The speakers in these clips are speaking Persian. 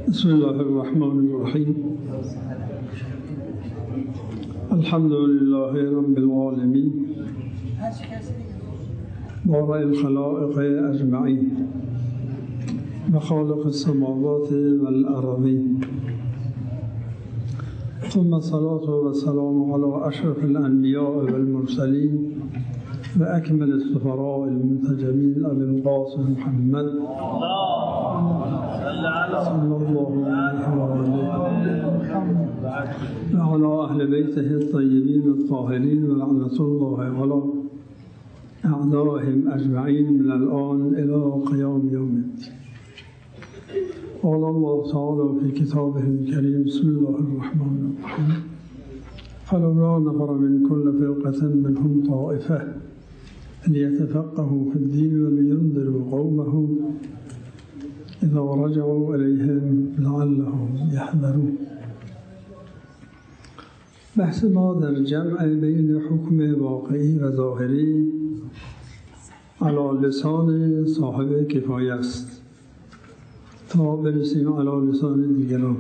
بسم الله الرحمن الرحيم. الحمد لله رب العالمين بارئ الخلائق أجمعين وخالق السماوات والأرضين، ثم الصلاة والسلام على أشرف الأنبياء والمرسلين وأكمل السفراء المنتجبين أبي القاسم محمد صلى الله عليه وعلى أهل بيته الطيبين الطاهرين ولعنة الله على أعدائهم أجمعين من الآن إلى قيام يوم الدين. قال الله تعالى في كتابه الكريم: بسم الله الرحمن الرحيم. فلولا نفر من كل فرقة منهم طائفة ليتفقهوا في الدين ولينذروا قومهم إذا رجعوا إليهم لعلهم يحذرون. بحث ما در جمع بین حکم واقعی و ظاهری علی لسان صاحب کفایه است تا برسیم علی لسان دیگران.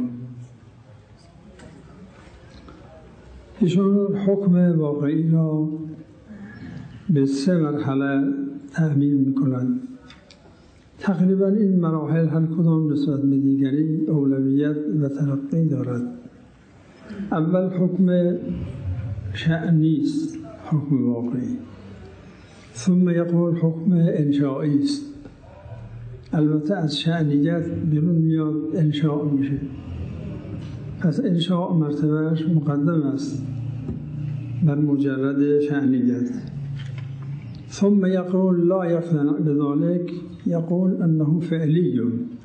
ایشون حکم واقعی را به 3 مرحله تعمیم می‌کنند. تقریبا این مراحل هر کدام نسبت به دیگری اولویت و ترقی دارد. اول حکم شأنی است، حکم واقعی. ثم یقول حکم انشائی است. البته از شأنیت بیرون میاد انشاء میشه، پس انشاء مرتبهش مقدم است بر مجرد شأنیت. ثم يقول لا يقتنع بذلك، يقول أنه فعلي،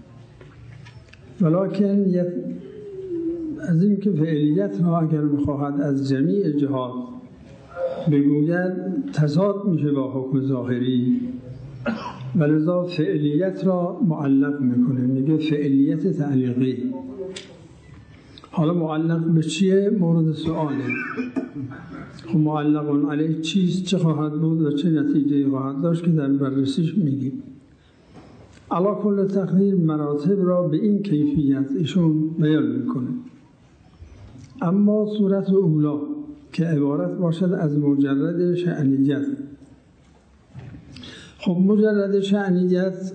ولكن از این که فعلیت را اگر بخواهد از جمیع جهات بگوید تضاد میشه با حکم ظاهری، ولذا فعلیت را معلق میکنه، میگه فعلیت تعلیقی. حالا معلق به چیه؟ مورد سؤاله. خب معلق علیه چیست؟ چه خواهد بود و چه نتیجه خواهد داشت که در بررسیش میگیم. علی کل تقدیر مراتب را به این کیفیت ایشون بیان میکنه. اما صورت اولا که عبارت باشد از مجرد شأنیت. خب مجرد شأنیت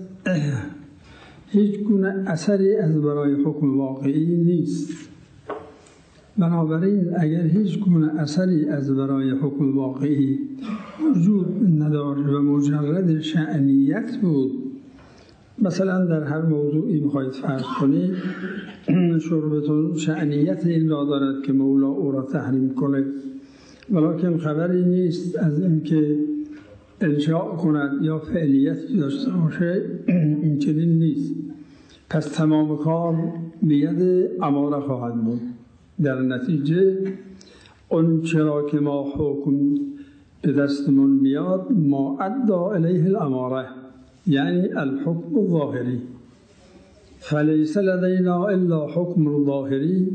هیچ گونه اثری از برای حکم واقعی نیست. بنابراین اگر هیچ گونه اثری از برای حکم واقعی وجود ندارد و مجرد شأنیت بود، مثلا در هر موضوعی میخواید فرض کنید شربتون شأنیت این را دارد که مولا او را تحریم کنه، ولیکن خبری نیست از اینکه انشاء کند یا فعلیت داشته باشه، این چنین نیست. پس تمام کار به ید اماره خواهد بود. در نتیجه اون چرا که ما حکم به دستمون میاد ما ادعا الیه الاماره، یعنی الحکم الظاهری. فلیس لدینا الا حکم ظاهری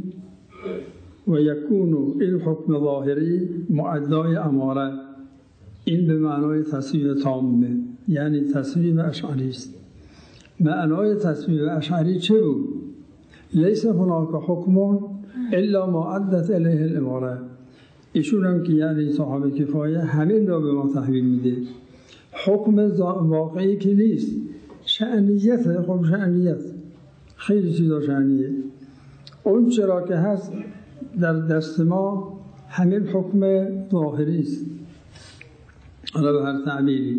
و یکون این حکم ظاهری معدای اماره. این به معنای تصویب تامه، یعنی تصویب اشعری است. معنای تصویب اشعری چه بود؟ لیس هناک حکم الا ما عدت الیه الاماره. ایشون هم که یعنی صاحب کفایه همین را به ما تحویل میده. حکم واقعی که نیست، شأنیت. خب شأنیت خیلی چیزا شأنیه. اون چرا که هست در دست ما همین حکم ظاهری است. حالا به هر تعبیری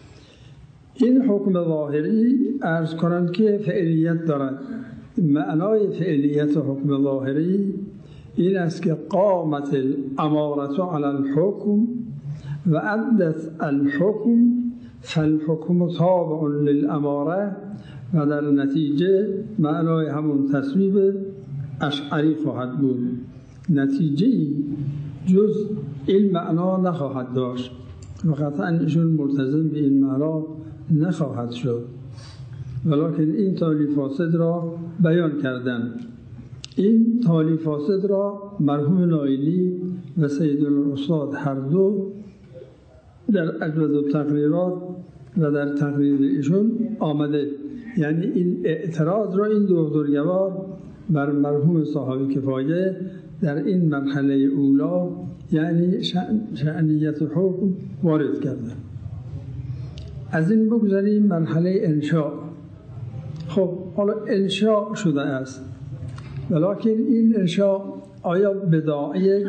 این حکم ظاهری عرض کنند که فعلیت دارد. معنای فعلیت حکم ظاهری این است که قامت الامارة علی الحکم و عدت الحکم فالحکم تابع للاماره، و در نتیجه معنای همون تصویب اشعری خواهد بود. نتیجه‌ای جز این معنا نخواهد داشت و قطعا ایشون ملتزم به این معنا نخواهد شد، ولیکن این تالیف فاسد را بیان کردن. این تالیف فاسد را مرحوم نایلی و سید الاستاد هر دو در اجود التقریرات و در تقریر ایشون آمده. یعنی این اعتراض را این دو بزرگوار بر مرحوم صاحب کفایه در این مرحله اولا، یعنی شأنیت حکم، وارد کرده. از این بگذاریم مرحله انشاء. خب حالا انشاء شده است، ولیکن این انشاء آیا بداعی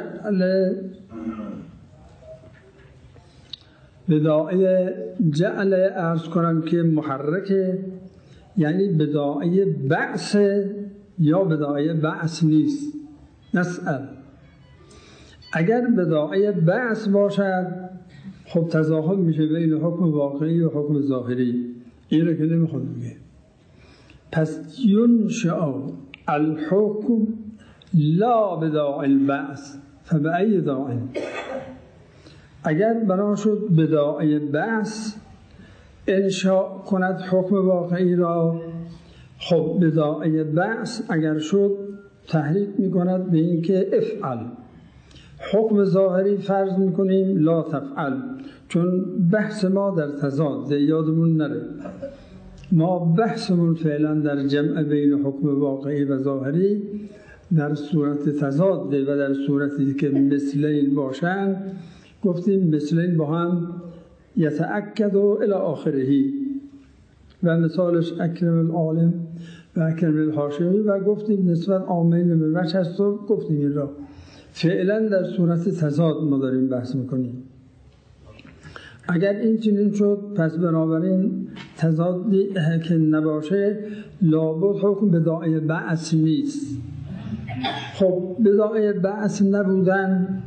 جعل عرض کنم که محرکه، یعنی بداعی بعث یا بداعی بعث نیست؟ نسأل. اگر بداعی بعث باشد خب تضاهم میشه بین حکم واقعی و حکم ظاهری، این رو که نمیخواد بگه. پس ینشأ الحکم لا بداعی البعث فبأی داع. اگر بنا شد بداعی بعث انشاء کند حکم واقعی را، خب بداعی بعث اگر شد تحریک میکند به این که افعل. حکم ظاهری فرض میکنیم لا تفعل، چون بحث ما در تضاد، یادمون نره ما بحثمون فعلا در جمع بین حکم واقعی و ظاهری در صورت تضاد و در صورتی که مثلین باشند گفتیم مثلین با هم یتأکد و الی آخرهی و مثالش اکرم العالم و اکرم الحاشمی و گفتیم نسبت عامین به وجه هست و گفتیم این را. فعلا در صورت تضاد ما داریم بحث میکنیم. اگر این چنین شد پس بنابراین تضادی که نباشه لابد حکم بداعی بعث نیست. خب بداعی بعث نبودن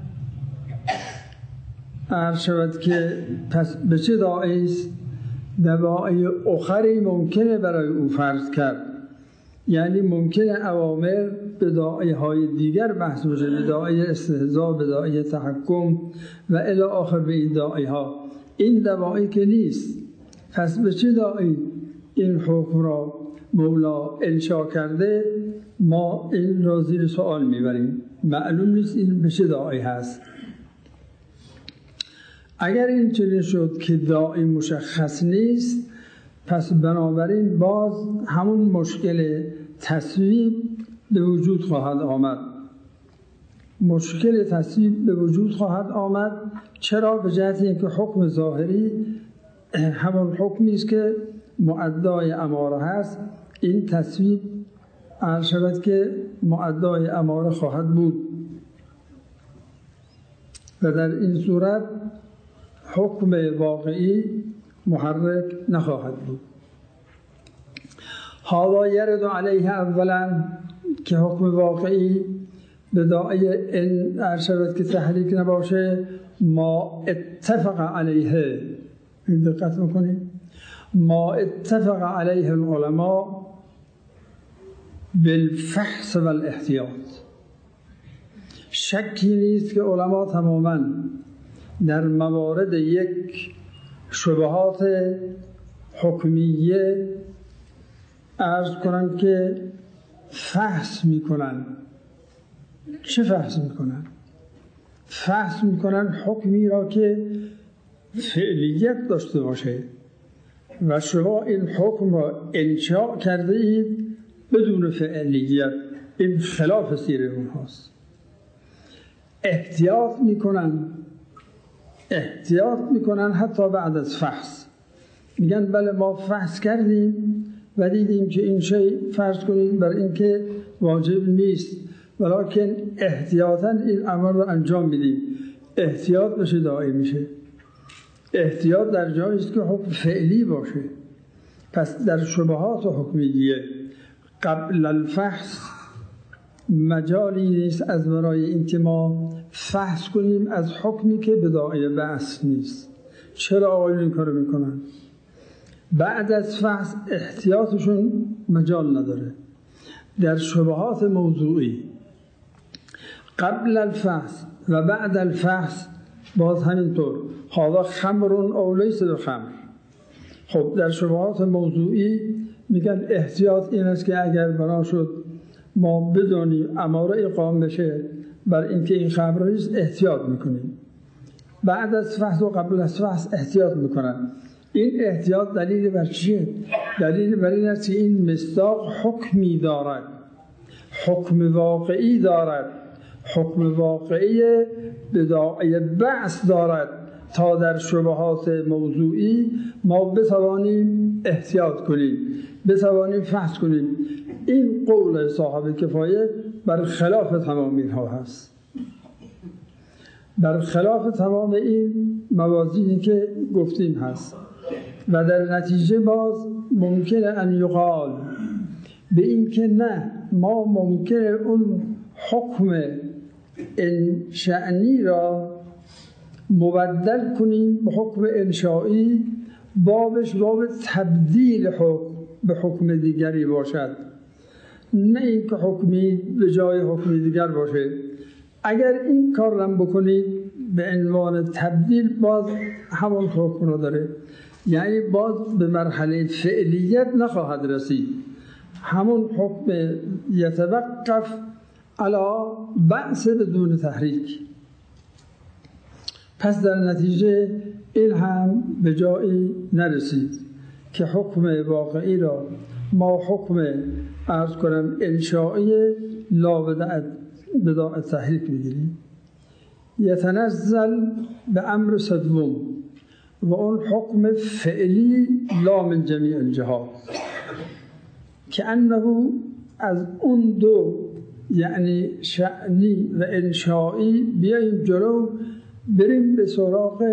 عرض شود که پس به چه داعی است؟ دواعی اخری ممکنه برای او فرض کرد، یعنی ممکنه اوامر بداعی های دیگر بحث بشه، بداعی استهزاء، بداعی تحکم و الی آخر به این داعی ها. این دواعی که نیست، پس به چه داعی این حکم را مولا انشا کرده؟ ما این را زیر سوال میبریم، معلوم نیست این به چه داعی هست. اگر این چنین شد که داعی مشخص نیست، پس بنابراین باز همون مشکل تصویب به وجود خواهد آمد. مشکل تصویب به وجود خواهد آمد. چرا؟ به جهت اینکه حکم ظاهری همون حکمی است که مؤدای اماره هست. این تصویب عرض شود که مؤدای اماره خواهد بود و در این صورت حکم واقعی محرک نخواهد بود. حالا یرد علیه اولا که حکم واقعی بداعی این عرشبت که تحریک نباشه ما اتفق علیه. این دقت میکنیم ما اتفق علیه العلماء بالفحص والاحتیاط. شکی نیست که علما تماما در موارد یک شبهات حکمیه عرض کنن که فحص میکنن. چه فحص میکنن؟ فحص میکنن حکمی را که فعلیت داشته باشه و شما این حکم را انشاء کرده اید بدون فعلیت، این خلاف سیر اونهاست. احتیاط میکنن حتی بعد از فحص. میگن بله ما فحص کردیم و دیدیم که این شی فرض کنید بر این که واجب نیست، ولیکن احتیاطاً این امر رو انجام میدیم. احتیاط بشه داعی میشه. احتیاط در جایی است که حکم فعلی باشه. پس در شبهات حکمیه قبل الفحص مجالی نیست از برای این که ما فحص کنیم از حکمی که بداعی بعث نیست. چرا آقایون این کارو میکنن؟ بعد از فحص احتیاطشون مجال نداره. در شبهات موضوعی قبل الفحص و بعد الفحص باز همینطور هذا خمر او لیس بخمر. خب در شبهات موضوعی میگن احتیاط این است که اگر بنا شد ما بدونیم اماره اقام بشه بر اینکه این خمر است، احتیاط میکنیم. بعد از فحص و قبل از فحص احتیاط میکنن. این احتیاط دلیل بر چیه؟ دلیل بر این است که این مصداق حکمی دارد، حکم واقعی دارد، حکم واقعی بداعی بعث دارد تا در شبهات موضوعی ما بتوانیم احتیاط کنیم، بتوانیم فحص کنیم. این قول صاحب کفایه بر خلاف تمام اینها هست، بر خلاف تمام این موازینی که گفتیم هست و در نتیجه باز ممکنه ان یقال به این که نه، ما ممکنه اون حکم این شأنی را مبدل کنیم به حکم انشائی، بابش باب تبدیل حکم به حکم دیگری باشد، نه این که حکمی به جای حکم دیگر باشه. اگر این کار را بکنید به عنوان تبدیل، باز همون حکم را داره، یعنی باز به مرحله فعلیت نخواهد رسید، همون حکم یتوقف علی بعث بدون تحریک. پس در نتیجه این هم به جایی نرسید که حکم واقعی را ما حکم عرض کنم انشائی لا بداع تحریک بگیریم. یتنزل به امر صدوم و اون حکم فعلی لا من جمیع الجهات، که انه از اون دو یعنی شأنی و انشائی بیاییم جلو، بریم به سراغ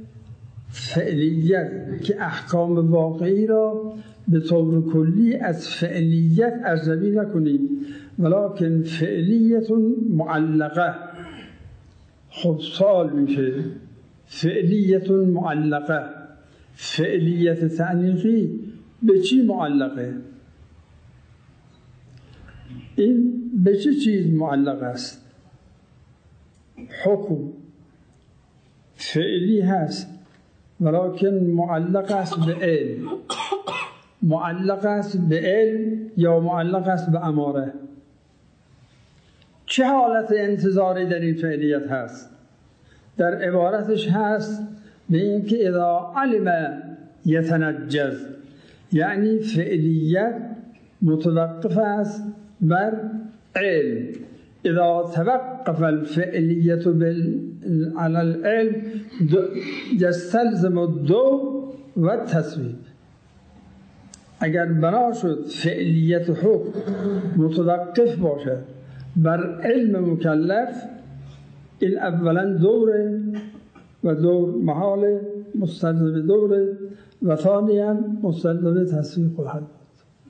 فعلیت که احکام واقعی را به طور کلی از فعلیت ارزوی نکنیم، ولکن فعلیت معلقه. خب سوال میشه فعلیت معلقه، فعلیت تعلیقی به چی معلقه؟ این به چه چیز معلق است؟ حکم فعلی هست ولکن معلق است به علم، معلق است به علم یا معلق است به اماره. چه حالت انتظاری در این فعلیت هست؟ در عبارتش هست به این که اذا علم یتنجز، یعنی فعلیت متوقف است بر علم. اذا توقف الفعلیت على العلم یستلزم الدو و التصویب. اگر بنا شد فعلیت حکم متوقف باشد بر علم مکلف، این اولا دوره و دور محال مستلزم دوره و ثانیا مستلزم تصویب خواهد بود.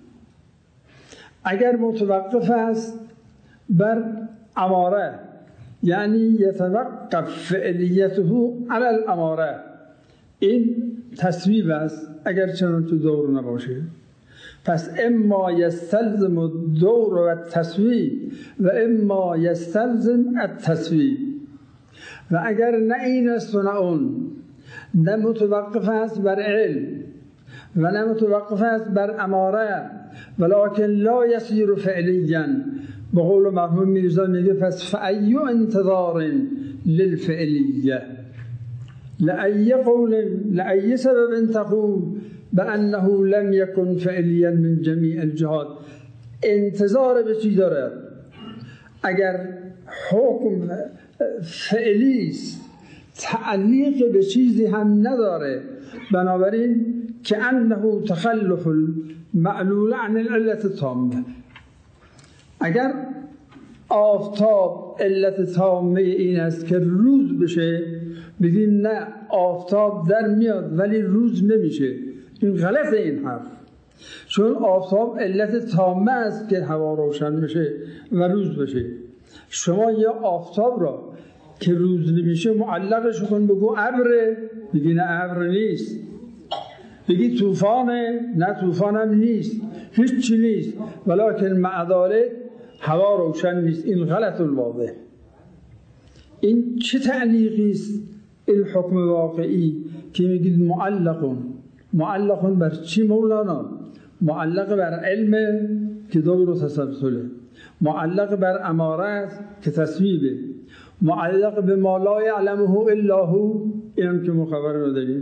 اگر متوقف است بر اماره، یعنی یتوقف فعلیته علی الاماره، این تصویب است اگر چنان تو دور نباشه. پس اما یستلزم الدور و التصویب و اما یستلزم التصویب. و اگر نه این است و نه اون، نه متوقف است بر علم و نه متوقف است بر اماره ولکن لا یصیر فعلیا، به قول مرحوم میرزا میگه پس فأی انتظار للفعلیه، لأی قول لأی سبب تقول بأنه لم يكن فعلیا من جمیع الجهات. انتظار به چی دارد؟ اگر حکم فعلی است تعلیق به چیزی هم نداره، بنابراین که انه تخلف المعلول عن العلت التامه. اگر آفتاب علت تامه این است که روز بشه، بگیم نه آفتاب در میاد ولی روز نمیشه، این غلط این حرف، چون آفتاب علت تامه است که هوا روشن بشه و روز بشه. شما یا آفتاب را که روز نمیشه معلقش کن بگو ابره، بگی نه ابر نیست، بگی طوفانه، نه طوفانم نیست، هیچ چی نیست، ولکن معذاره هوا روشن نیست، این غلط الواضح. این چه تعلیقی است؟ این حکم واقعی که میگید معلقون بر چی مولانا؟ معلق بر علم که دور و تسلسله، معلق بر اماره که تصویبه، معلق به ما لا یعلمه الا هو، اینم که مخبر رو داریم،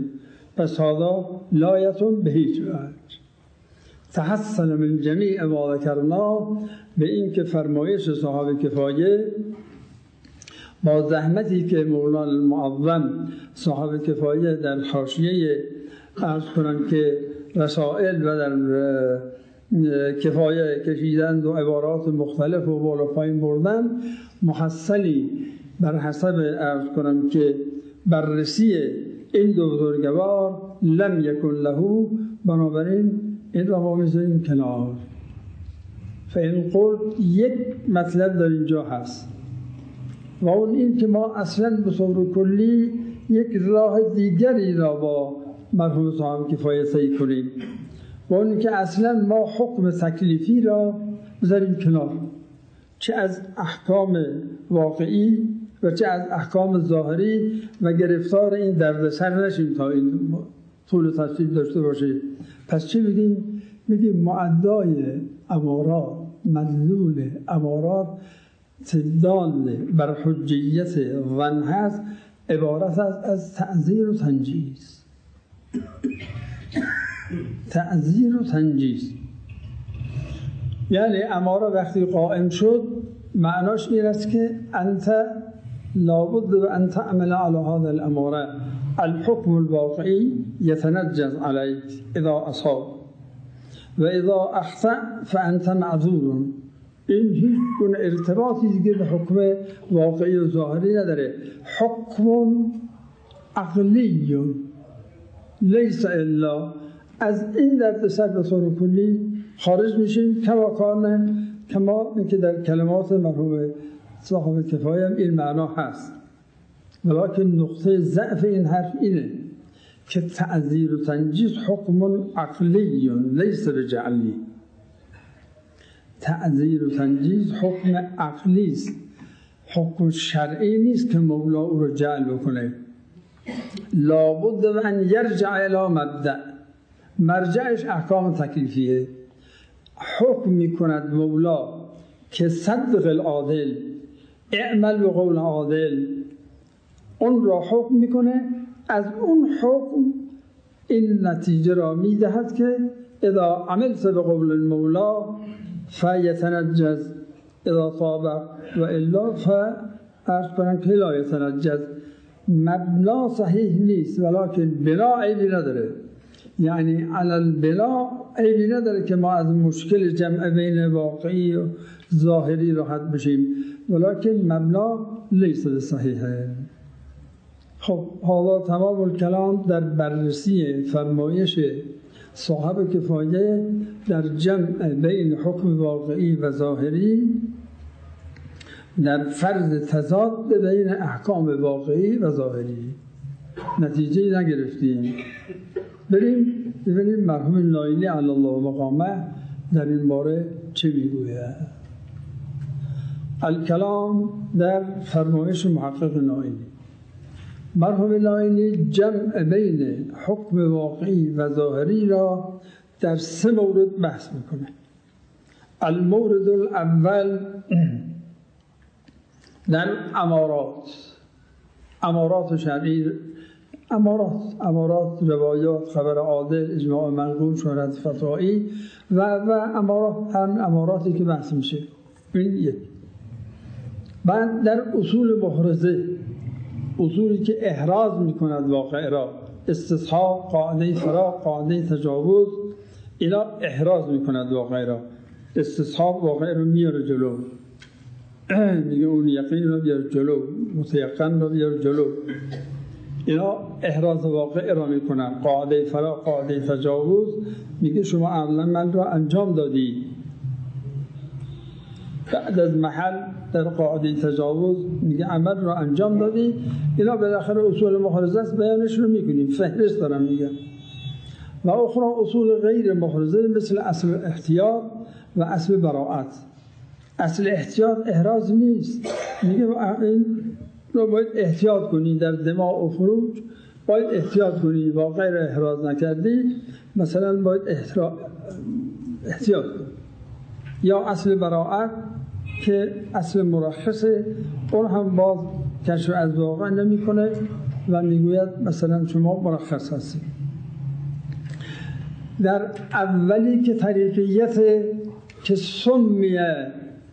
پس هذا لایتون به هیچ وجه. تحصل من جمیع ما ذکرنا، به این که فرمایش صاحب کفایه با زحمتی که مولانا المعظم صاحب کفایه در حاشیه عرض کنم که رسائل و در کفایه کشیدند و عبارات مختلف و بالا پایین بردن، محصلی بر حسب عرض کنم که بررسی این دو بزرگوار لم یکن له، بنابراین این را ما میذاریم کنار. فإن قلت یک مطلب در اینجا هست و اون این که ما اصلا به صورت کلی یک راه دیگری را با مرحوم صاحب کفایه طی کنیم و اون که اصلا ما حکم تکلیفی را بذاریم کنار، چه از احکام واقعی و چه از احکام ظاهری، و گرفتار این دردسر نشیم تا این طول تفصیل داشته باشه. پس چه بگیم؟ بگیم معدای امارات، مدلول امارات دال بر حجیت ظن هست، عبارت است از تعزیر و تنجیز. تعزیر و تنجیز یعنی اماره وقتی قائم شد معناش این است که انت لابد و انت تعمل على هذا الاماره الحكم الواقعي يتنجز عليك اذا اصاب و اذا اخطأ فانت معذور. این هیچ گونه ارتباطی دیگه به حکم واقعی و ظاهری نداره. حکم عقلی لیس الا، از این دردسر به طور کلی خارج میشیم. کما اینکه در کلمات مرحوم صاحب کفایه هم این معنا هست، ولکن نقطه ضعف این حرف اینه که تعزیر و تنجیز حکم عقلی لیس بجعلی. تعزیر و تنجیز حکم عقلی است، حکم شرعی نیست که مولا او رو جعل بکنه. لابد و ان یرجع الی مبدأ، مرجعش احکام تکلیفیه. حکم میکند مولا که صدق العادل، اعمل به قول عادل، اون را حکم میکنه. از اون حکم این نتیجه را میدهد که اذا عملت به قول المولا فیتنجز اذا طابق و الا فعرض کنم که لا یتنجز. مبنا صحیح نیست ولکن بنا عیبی نداره، یعنی علی البلا عیبی نداره که ما از مشکل جمع بین واقعی و ظاهری راحت بشیم، ولکن مبنا لیس صحیحه. خب حالا تمام الکلام در بررسی فرمایش صاحب کفایه در جمع بین حکم واقعی و ظاهری، در فرض تضاد بین احکام واقعی و ظاهری. نتیجه نگرفتیم. بریم ببینیم مرحوم نائینی علی الله مقامه در این باره چه میگوید. الکلام در فرمایش محقق نائینی. مرحوم نائینی جمع بین حکم واقعی و ظاهری را در 3 مورد بحث میکنه. المورد الاول در امارات شرعی، امارات روایات، خبر عادل، اجماع منقول، شهرت فتوایی و امارات، هم اماراتی که بحث میشه. این یک. بعد در اصول محرزه، اصولی که احراز میکند واقع را، استصحاب، قاعده فراق، قاعده تجاوز، اینا احراز میکند واقع را. استصحاب واقع رو میاره جلو، میگه اون یقین رو بیار جلو، متیقن رو بیار جلو. اینا احراز واقع را میکنن. قاعده فراق، قاعده تجاوز، میگه شما عملا من را انجام دادی. بعد از محل در قاعده تجاوز میگه عمل را انجام دادی. اینا بالاخره اصول محرزه است، بیانش رو میکنیم، فهرست دارم میگم. و اخرى اصول غیر محرزه مثل اصل احتیاط و اصل براعت. اصل احتیاط احراز نیست، میگه این رو باید احتیاط کنی، در دماغ و خروج باید احتیاط کنی، واقع را احراز نکردی مثلا باید احتیاط کنی. یا اصل براعت که اصل مرخصه، اون هم باز کشف از واقع نمی کنه و میگوید مثلا شما مرخص هستید. در اولی که طریقیت که سمیه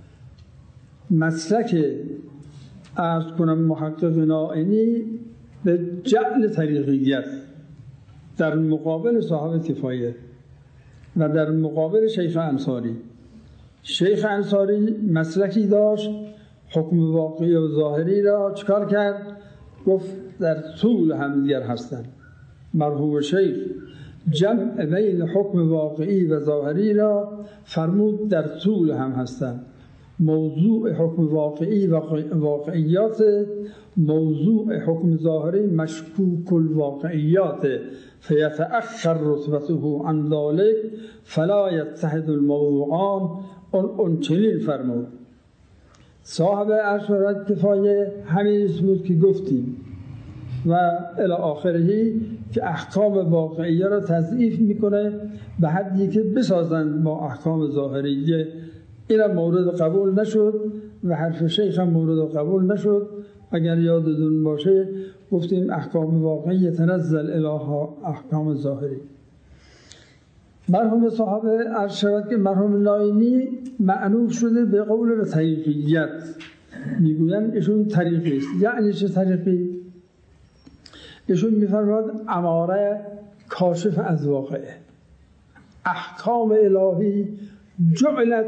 مسلک عرض کنم محقق نائینی به جعل طریقیت در مقابل صاحب کفایه و در مقابل شیخ انصاری. شیخ انصاری مسلکی داشت، حکم واقعی و ظاهری را چکار کرد؟ گفت در طول همدیگر هستند. مرحوم شیخ جمع بین حکم واقعی و ظاهری را فرمود در طول هم هستند. موضوع حکم واقعی و واقعیات، موضوع حکم ظاهری مشکوک الواقعیات، فیتأخر رتبته عن ذلك فلا یتحد الموضوعان. اون چنین فرمود. صاحب اشارت کفایه همین بود که گفتیم و الی آخرهی که احکام واقعیه را تضعیف میکنه به حدی که بسازند با احکام ظاهریه. این مورد قبول نشد و حرف شیخ هم مورد قبول نشد. اگر یادتون باشه گفتیم احکام واقعی تنزل الی احکام ظاهری. مرحوم صاحب عرض شود که مرحوم نائینی معنوف شده به قول طریقیت، میگوین ایشون طریقی است. یعنی چه طریقی؟ ایشون میفرماد اماره کاشف از واقعه. احکام الهی جعلت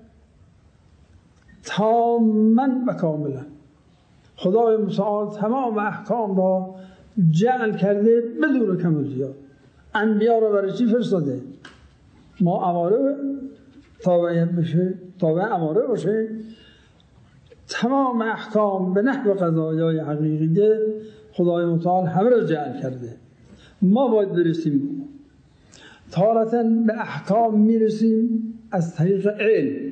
تاماً و کاملا. خدای متعال تمام احکام را جعل کرده بدون کم و زیاد. انبیا را برای چی فرستاده؟ ما اماره تابع بشه، تابع اماره باشه. تمام احکام به نحو قضایای حقیقیه خدای متعال همه را جعل کرده. ما باید برسیم. تارتاً به احکام میرسیم از طریق علم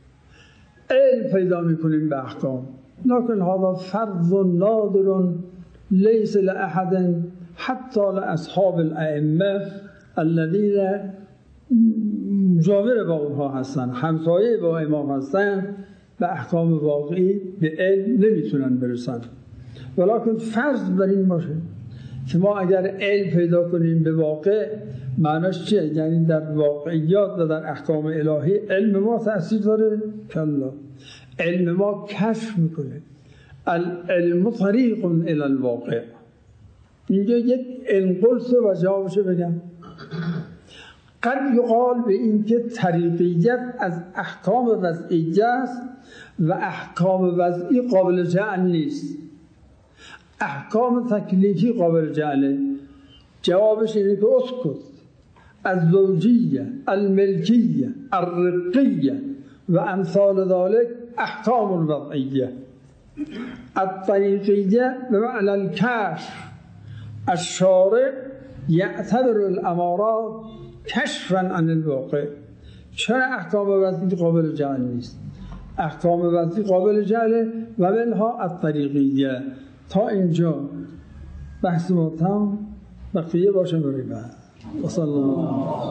پیدا میکنیم به احکام. لكن هذا فرض نادر ليس لأحد حتى لأصحاب الأئمة الذين مجاور با اونها هستن، همسایه با امام هستن، به احکام واقعی به علم نمیتونن برسن. ولکن فرض بر این باشه که ما اگر علم پیدا کنیم به واقع، معناش چیه؟ یعنی در واقعیات و در احکام الهی علم ما تأثیر داره؟ کلا. علم ما کشف میکنه. العلم طریق الی الواقع. اینجا یک انقلس و جوابشو بگم. قد یقال به این که طریقیت از احکام وضعیه است و احکام وضعی قابل جعل نیست. احکام تکلیفی قابل جعله. جوابش اینه که اسکت. الزوجیه، الملکیه، الرقیه و امثال ذلك احکام الوضعیه. الطریقیه به معنی الکشف. الشارع یعتبر الامارات کشفا عن الواقع. چرا احکام وضعی قابل جعل نیست؟ احکام وضعی قابل جعله و منها الطریقیه. تا اینجا بحث ما تمام، بقیه باشه برای بعد. و صلی الله